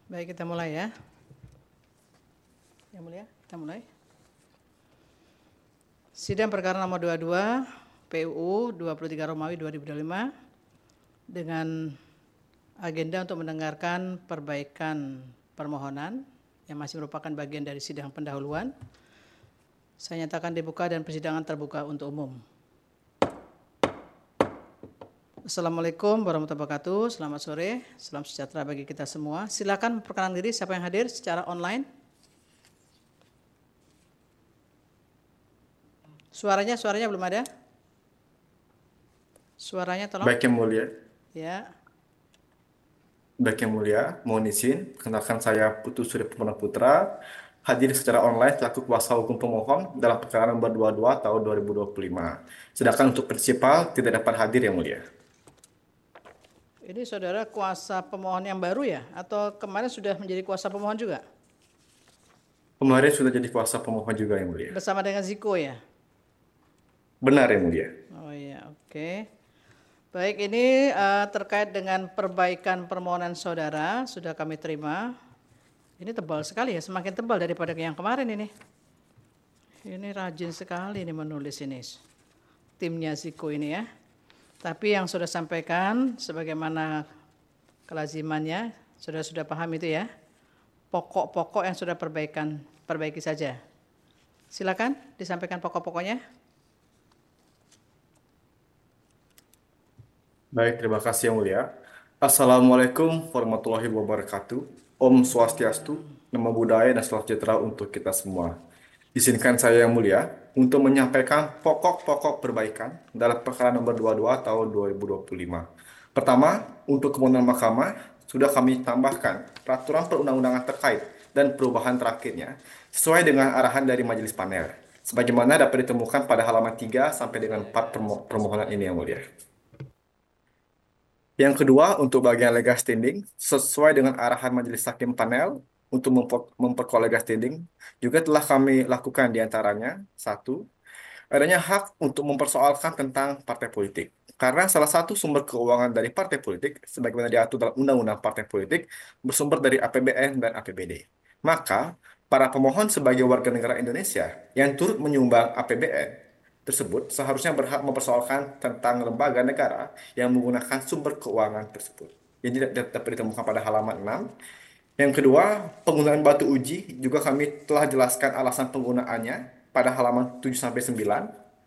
Baik, kita mulai ya. Yang mulia, kita mulai. Sidang perkara nomor 22 PUU 23 Romawi 2025 dengan agenda untuk mendengarkan perbaikan permohonan yang masih merupakan bagian dari sidang pendahuluan. Saya nyatakan dibuka dan persidangan terbuka untuk umum. Assalamualaikum warahmatullahi wabarakatuh. Selamat sore, salam sejahtera bagi kita semua. Silakan perkenalkan diri siapa yang hadir secara online. Suaranya belum ada. Suaranya tolong. Baik yang mulia, Ya, mohon izin, perkenalkan saya Putu Surya Purna Putra, hadir secara online selaku kuasa hukum pemohon dalam perkara nomor 22 tahun 2025. Sedangkan untuk prinsipal tidak dapat hadir yang mulia. ini saudara kuasa pemohon yang baru ya? Atau kemarin sudah menjadi kuasa pemohon juga? Kemarin sudah jadi kuasa pemohon juga yang mulia. Bersama dengan Ziko ya? Benar yang mulia. Oh iya, oke. Baik, ini terkait dengan perbaikan permohonan saudara, sudah kami terima. Ini tebal sekali ya, semakin tebal daripada yang kemarin ini. Ini rajin sekali ini menulis ini. Timnya Ziko ini ya. Tapi yang sudah sampaikan, sebagaimana kelazimannya, sudah paham itu ya. Pokok-pokok yang sudah perbaiki saja. Silakan disampaikan pokok-pokoknya. Baik, terima kasih yang mulia. Assalamualaikum warahmatullahi wabarakatuh. Om Swastiastu, Namo Buddhaya dan salam sejahtera untuk kita semua. Izinkan saya yang mulia untuk menyampaikan pokok-pokok perbaikan dalam perkara nomor 22 tahun 2025. Pertama, untuk kewenangan mahkamah sudah kami tambahkan peraturan perundang-undangan terkait dan perubahan terakhirnya sesuai dengan arahan dari majelis panel. Sebagaimana dapat ditemukan pada halaman 3 sampai dengan 4 permohonan ini yang mulia. Yang kedua, untuk bagian legal standing, sesuai dengan arahan majelis hakim panel untuk memperkuat legal standing, juga telah kami lakukan diantaranya, satu, adanya hak untuk mempersoalkan tentang partai politik. Karena salah satu sumber keuangan dari partai politik, sebagaimana diatur dalam Undang-Undang Partai Politik, bersumber dari APBN dan APBD. Maka, para pemohon sebagai warga negara Indonesia yang turut menyumbang APBN tersebut seharusnya berhak mempersoalkan tentang lembaga negara yang menggunakan sumber keuangan tersebut. Ini dapat ditemukan pada halaman 6. Yang kedua, penggunaan batu uji juga kami telah jelaskan alasan penggunaannya pada halaman 7 sampai 9.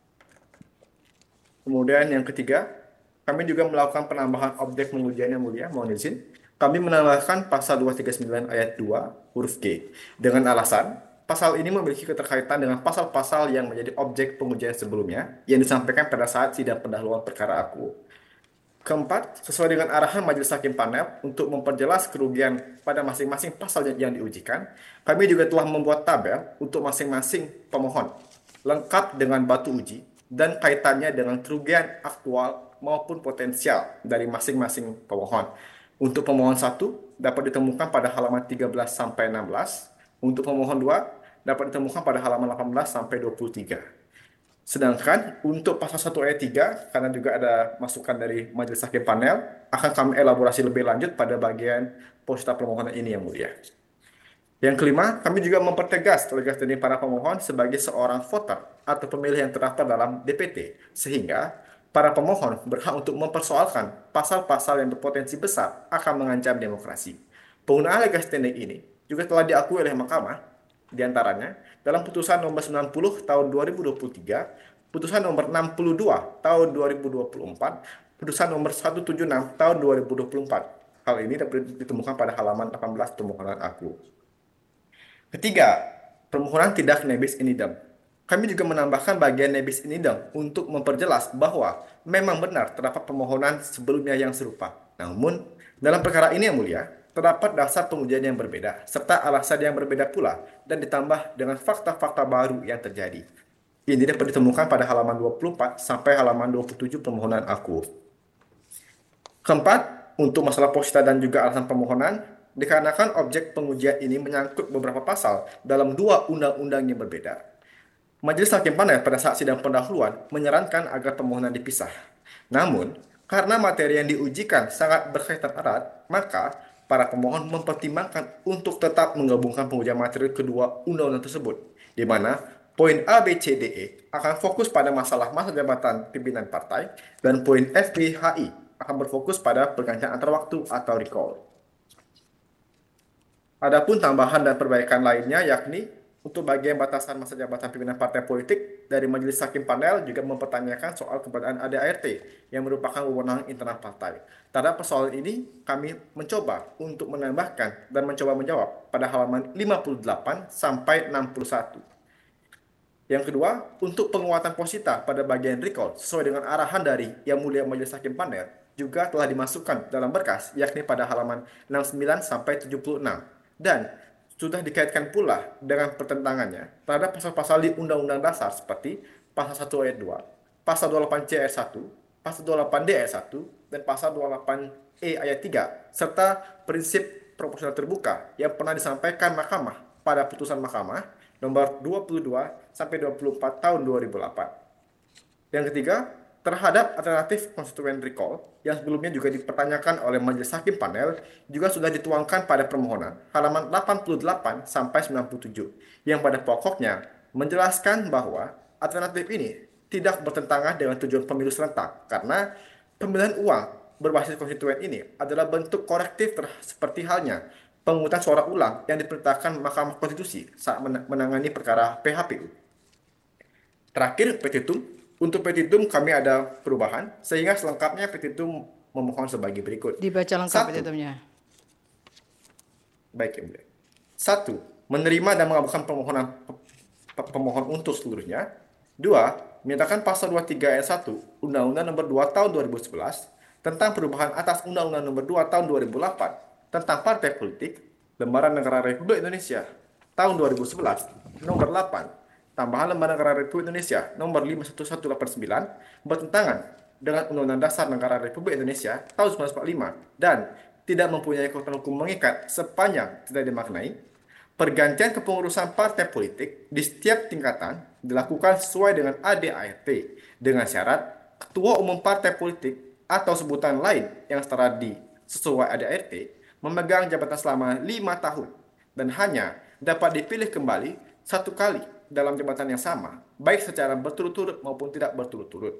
Kemudian yang ketiga, kami juga melakukan penambahan objek pengujian yang mulia, mohon izin. Kami menambahkan pasal 239 ayat 2 huruf G dengan alasan pasal ini memiliki keterkaitan dengan pasal-pasal yang menjadi objek pengujian sebelumnya yang disampaikan pada saat sidang pendahuluan perkara aku. Keempat, sesuai dengan arahan majelis hakim panel untuk memperjelas kerugian pada masing-masing pasal yang diujikan, kami juga telah membuat tabel untuk masing-masing pemohon, lengkap dengan batu uji dan kaitannya dengan kerugian aktual maupun potensial dari masing-masing pemohon. Untuk pemohon 1 dapat ditemukan pada halaman 13 sampai 16, untuk pemohon 2 dapat ditemukan pada halaman 18 sampai 23. Sedangkan untuk pasal 1 ayat 3, karena juga ada masukan dari majelis hakim panel, akan kami elaborasi lebih lanjut pada bagian posita permohonan ini yang mulia. Yang kelima, kami juga mempertegas legal standing para pemohon sebagai seorang voter atau pemilih yang terdaftar dalam DPT, sehingga para pemohon berhak untuk mempersoalkan pasal-pasal yang berpotensi besar akan mengancam demokrasi. Penggunaan legal standing ini juga telah diakui oleh Mahkamah, diantaranya dalam putusan nomor 90 tahun 2023, putusan nomor 62 tahun 2024, putusan nomor 176 tahun 2024. Hal ini dapat ditemukan pada halaman 18 permohonan aku. Ketiga, permohonan tidak nebis in idem. Kami juga menambahkan bagian nebis in idem untuk memperjelas bahwa memang benar terdapat permohonan sebelumnya yang serupa. Namun, dalam perkara ini yang mulia, terdapat dasar pengujian yang berbeda, serta alasan yang berbeda pula, dan ditambah dengan fakta-fakta baru yang terjadi. Ini dapat ditemukan pada halaman 24 sampai halaman 27 permohonan aku. Keempat, untuk masalah posita dan juga alasan permohonan, dikarenakan objek pengujian ini menyangkut beberapa pasal dalam dua undang-undang yang berbeda. Majelis Hakim Panel pada saat sidang pendahuluan menyarankan agar permohonan dipisah. Namun, karena materi yang diujikan sangat berkaitan erat, maka para pemohon mempertimbangkan untuk tetap menggabungkan pengujian materi kedua undang-undang tersebut, di mana poin A, B, C, D, E akan fokus pada masalah masa jabatan pimpinan partai, dan poin F, G, H, I akan berfokus pada pergantian antar waktu atau recall. Adapun tambahan dan perbaikan lainnya yakni untuk bagian batasan masa jabatan pimpinan partai politik dari Majelis Hakim Panel juga mempertanyakan soal keberadaan ADART yang merupakan wewenang internal partai. Terhadap persoalan ini, kami mencoba untuk menambahkan dan mencoba menjawab pada halaman 58 sampai 61. Yang kedua, untuk penguatan posita pada bagian recall sesuai dengan arahan dari Yang Mulia Majelis Hakim Panel juga telah dimasukkan dalam berkas yakni pada halaman 69 sampai 76 dan sudah dikaitkan pula dengan pertentangannya terhadap pasal-pasal di Undang-Undang Dasar seperti pasal 1 ayat 2, pasal 28C ayat 1, pasal 28D ayat 1, dan pasal 28E ayat 3 serta prinsip proporsional terbuka yang pernah disampaikan Mahkamah pada putusan Mahkamah nomor 22 sampai 24 tahun 2008. Yang ketiga, terhadap alternatif konstituen recall yang sebelumnya juga dipertanyakan oleh Majelis Hakim Panel juga sudah dituangkan pada permohonan halaman 88 sampai 97 yang pada pokoknya menjelaskan bahwa alternatif ini tidak bertentangan dengan tujuan pemilu serentak karena pemilihan uang berbasis konstituen ini adalah bentuk korektif seperti halnya pemungutan suara ulang yang diperintahkan Mahkamah Konstitusi saat menangani perkara PHPU. Terakhir, petitum. Untuk petitum kami ada perubahan, sehingga selengkapnya petitum memohon sebagai berikut. Dibaca lengkap Satu, petitumnya. baik, Yang Mulia. Satu, menerima dan mengabulkan permohonan pemohon untuk seluruhnya. Dua, menyatakan pasal 23 ayat 1 Undang-Undang Nomor 2 Tahun 2011 tentang perubahan atas Undang-Undang Nomor 2 Tahun 2008 tentang partai politik, Lembaran Negara Republik Indonesia tahun 2011 Nomor 8 tambahan Lembaran Negara Republik Indonesia Nomor 51189 bertentangan dengan Undang-Undang Dasar Negara Republik Indonesia tahun 1945 dan tidak mempunyai kekuatan hukum mengikat sepanjang tidak dimaknai. Pergantian kepengurusan partai politik di setiap tingkatan dilakukan sesuai dengan ADART dengan syarat ketua umum partai politik atau sebutan lain yang setara di sesuai ADART memegang jabatan selama 5 tahun dan hanya dapat dipilih kembali satu kali dalam jabatan yang sama, baik secara berturut-turut maupun tidak berturut-turut.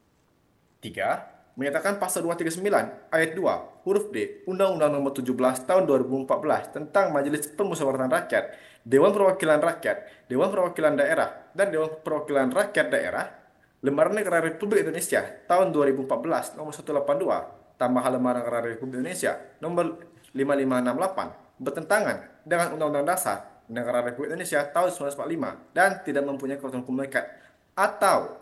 3. Menyatakan pasal 239 ayat 2 huruf D Undang-Undang Nomor 17 Tahun 2014 tentang Majelis Permusyawaratan Rakyat, Dewan Perwakilan Rakyat, Dewan Perwakilan Daerah, dan Dewan Perwakilan Rakyat Daerah, Lembaran Negara Republik Indonesia tahun 2014 Nomor 182, tambahan Lembaran Negara Republik Indonesia Nomor 5568 bertentangan dengan Undang-Undang Dasar Negara Republik Indonesia tahun 1945 dan tidak mempunyai kekuatan hukum mengikat. Atau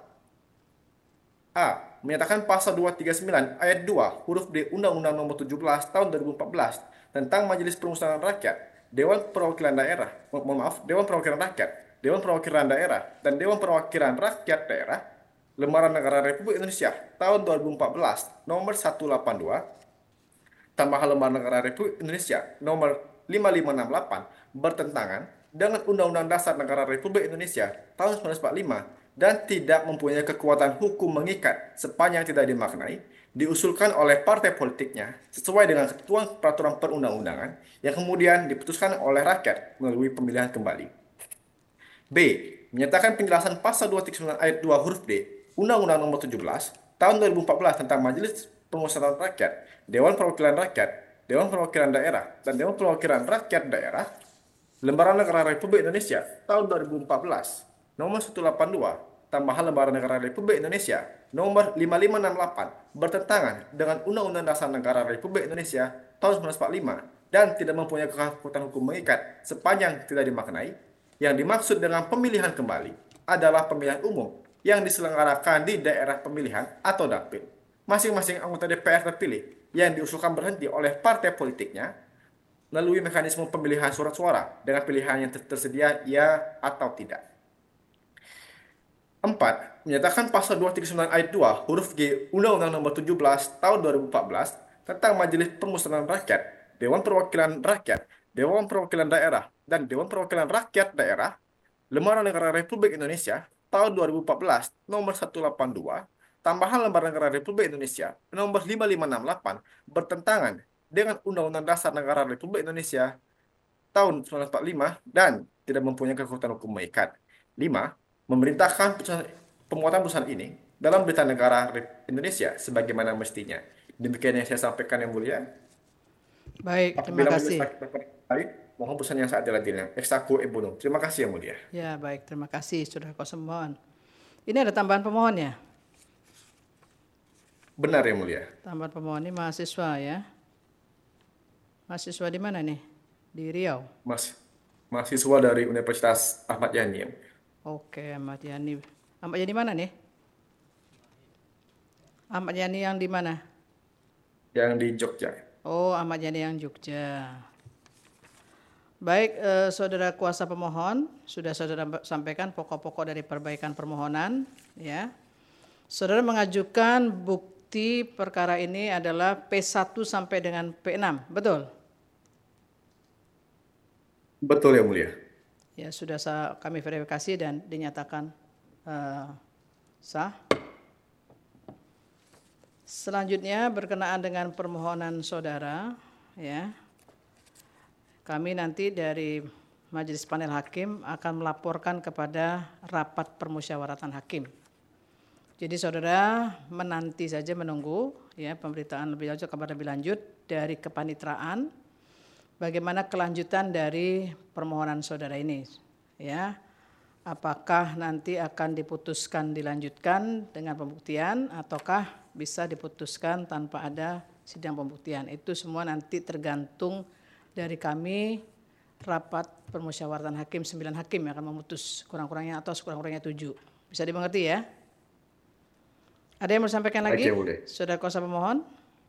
A. Menyatakan pasal 239 ayat 2 huruf D Undang-Undang Nomor 17 Tahun 2014 tentang Majelis Permusyawaratan Rakyat, Dewan Perwakilan Daerah, Dewan Perwakilan Rakyat, Dewan Perwakilan Daerah, dan Dewan Perwakilan Rakyat Daerah, Lembaran Negara Republik Indonesia tahun 2014 Nomor 182, tambahan Lembaran Negara Republik Indonesia Nomor 5568 bertentangan dengan Undang-Undang Dasar Negara Republik Indonesia tahun 1945 dan tidak mempunyai kekuatan hukum mengikat sepanjang tidak dimaknai, diusulkan oleh partai politiknya sesuai dengan ketentuan peraturan perundang-undangan yang kemudian diputuskan oleh rakyat melalui pemilihan kembali. B. Menyatakan penjelasan pasal 239 ayat 2 huruf D Undang-Undang Nomor 17 Tahun 2014 tentang Majelis Permusyawaratan Rakyat, Dewan Perwakilan Rakyat, Dewan Perwakilan Daerah, dan Dewan Perwakilan Rakyat Daerah, Lembaran Negara Republik Indonesia tahun 2014 Nomor 182, tambahan Lembaran Negara Republik Indonesia Nomor 5568 bertentangan dengan Undang-Undang Dasar Negara Republik Indonesia tahun 1945 dan tidak mempunyai kekuatan hukum mengikat sepanjang tidak dimaknai. Yang dimaksud dengan pemilihan kembali adalah pemilihan umum yang diselenggarakan di daerah pemilihan atau dapil. Masing-masing anggota DPR terpilih yang diusulkan berhenti oleh partai politiknya melalui mekanisme pemilihan surat suara dengan pilihan yang tersedia ya atau tidak. 4. Menyatakan pasal 239 ayat 2 huruf G Undang-Undang Nomor 17 Tahun 2014 tentang Majelis Permusyawaratan Rakyat, Dewan Perwakilan Rakyat, Dewan Perwakilan Daerah, dan Dewan Perwakilan Rakyat Daerah, Lembaran Negara Republik Indonesia tahun 2014 Nomor 182, tambahan Lembaran Negara Republik Indonesia Nomor 5568 bertentangan dengan Undang-Undang Dasar Negara Republik Indonesia tahun 1945 dan tidak mempunyai kekuatan hukum mengikat. 5. Memerintahkan pemuatan putusan ini dalam Berita Negara Indonesia sebagaimana mestinya. Demikian yang saya sampaikan yang mulia. Baik, terima Apabila majelis kasih. hakim berpendapat lain, mohon putusan yang seadil-adilnya. Ex aequo et bono. Terima kasih yang mulia. Ya, baik, terima kasih saudara kuasa pemohon. Ini ada tambahan pemohon ya? Benar yang mulia. Tambahan pemohon ini mahasiswa ya? Mahasiswa di mana nih? Di Riau? Mahasiswa dari Universitas Ahmad Yani. Yang mulia. Oke, Ahmad Yani. Ahmad Yani mana nih? Ahmad Yani yang di mana? Yang di Jogja. Oh, Ahmad Yani yang Jogja. Baik, saudara kuasa pemohon, sudah saudara sampaikan pokok-pokok dari perbaikan permohonan, ya. Saudara mengajukan bukti perkara ini adalah P1 sampai dengan P6, betul? Betul yang mulia. Ya, sudah kami verifikasi dan dinyatakan sah. Selanjutnya berkenaan dengan permohonan saudara, ya. Kami nanti dari Majelis Panel Hakim akan melaporkan kepada rapat permusyawaratan hakim. Jadi saudara menanti saja menunggu ya pemberitaan lebih lanjut, kabar lebih lanjut dari kepanitraan bagaimana kelanjutan dari permohonan saudara ini ya. Apakah nanti akan diputuskan dilanjutkan dengan pembuktian ataukah bisa diputuskan tanpa ada sidang pembuktian. Itu semua nanti tergantung dari kami rapat permusyawaratan hakim 9 hakim yang akan memutus kurang-kurangnya atau sekurang-kurangnya 7. Bisa dimengerti ya? Ada yang mau disampaikan lagi? Saudara kuasa pemohon?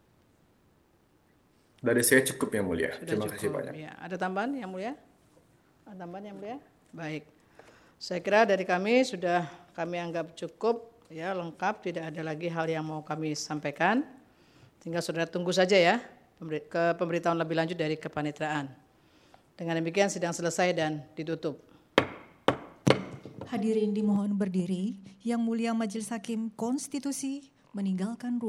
Dari saya cukup yang mulia. Sudah Terima cukup. kasih banyak. Ya. Ada tambahan yang mulia? Ada tambahan yang mulia? Baik. Saya kira dari kami sudah kami anggap cukup ya, lengkap, tidak ada lagi hal yang mau kami sampaikan. Tinggal saudara tunggu saja ya ke pemberitahuan lebih lanjut dari kepanitraan. Dengan demikian sidang selesai dan ditutup. Hadirin dimohon berdiri. Yang mulia Majelis Hakim Konstitusi meninggalkan ruang.